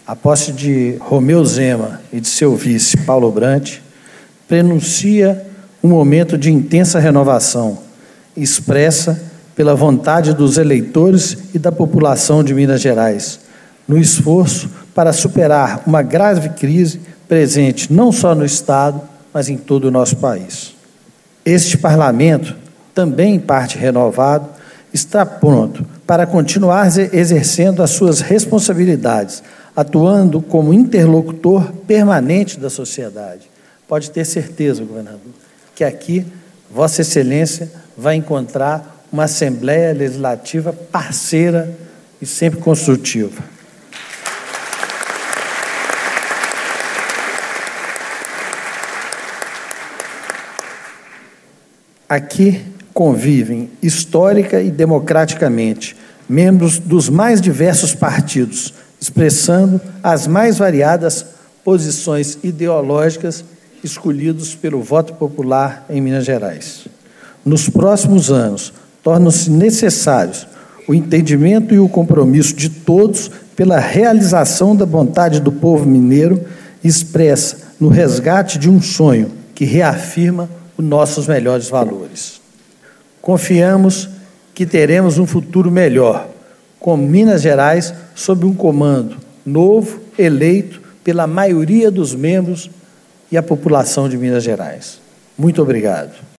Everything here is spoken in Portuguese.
A posse de Romeu Zema e de seu vice, Paulo Brandt, prenuncia um momento de intensa renovação, expressa pela vontade dos eleitores e da população de Minas Gerais, no esforço para superar uma grave crise presente não só no Estado, mas em todo o nosso país. Este parlamento, também em parte renovado, está pronto para continuar exercendo as suas responsabilidades, atuando como interlocutor permanente da sociedade. Pode ter certeza, governador, que aqui Vossa Excelência vai encontrar uma Assembleia Legislativa parceira e sempre construtiva. Aqui convivem, histórica e democraticamente, membros dos mais diversos partidos, expressando as mais variadas posições ideológicas escolhidos pelo voto popular em Minas Gerais. Nos próximos anos, tornam-se necessários o entendimento e o compromisso de todos pela realização da vontade do povo mineiro, expressa no resgate de um sonho que reafirma os nossos melhores valores. Confiamos que teremos um futuro melhor, com Minas Gerais sob um comando novo, eleito pela maioria dos membros e a população de Minas Gerais. Muito obrigado.